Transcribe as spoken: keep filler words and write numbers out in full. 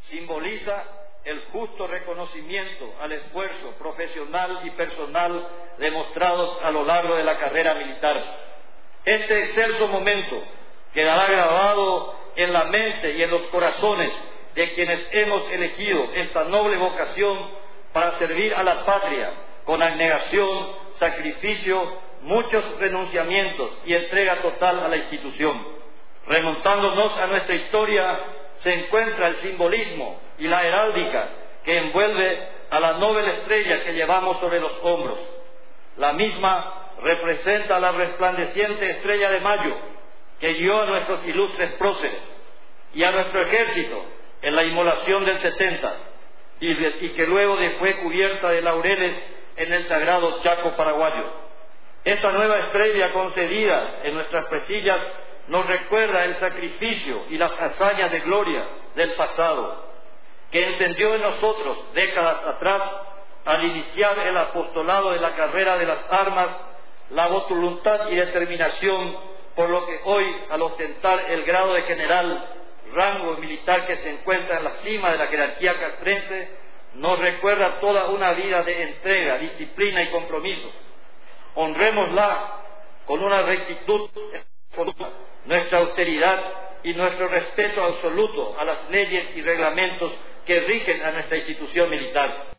simboliza el justo reconocimiento al esfuerzo profesional y personal demostrados a lo largo de la carrera militar. Este excelso momento quedará grabado en la mente y en los corazones de quienes hemos elegido esta noble vocación para servir a la patria con abnegación, sacrificio, muchos renunciamientos y entrega total a la institución. Remontándonos a nuestra historia, se encuentra el simbolismo y la heráldica que envuelve a la noble estrella que llevamos sobre los hombros. La misma representa la resplandeciente estrella de mayo que guió a nuestros ilustres próceres y a nuestro ejército en la inmolación del setenta y, y que luego fue cubierta de laureles en el sagrado Chaco paraguayo. Esta nueva estrella concedida en nuestras presillas nos recuerda el sacrificio y las hazañas de gloria del pasado, que encendió en nosotros décadas atrás al iniciar el apostolado de la carrera de las armas, la voluntad y determinación, por lo que hoy, al ostentar el grado de general, rango militar que se encuentra en la cima de la jerarquía castrense, nos recuerda toda una vida de entrega, disciplina y compromiso. Honrémosla con una rectitud, nuestra austeridad y nuestro respeto absoluto a las leyes y reglamentos que rigen a nuestra institución militar.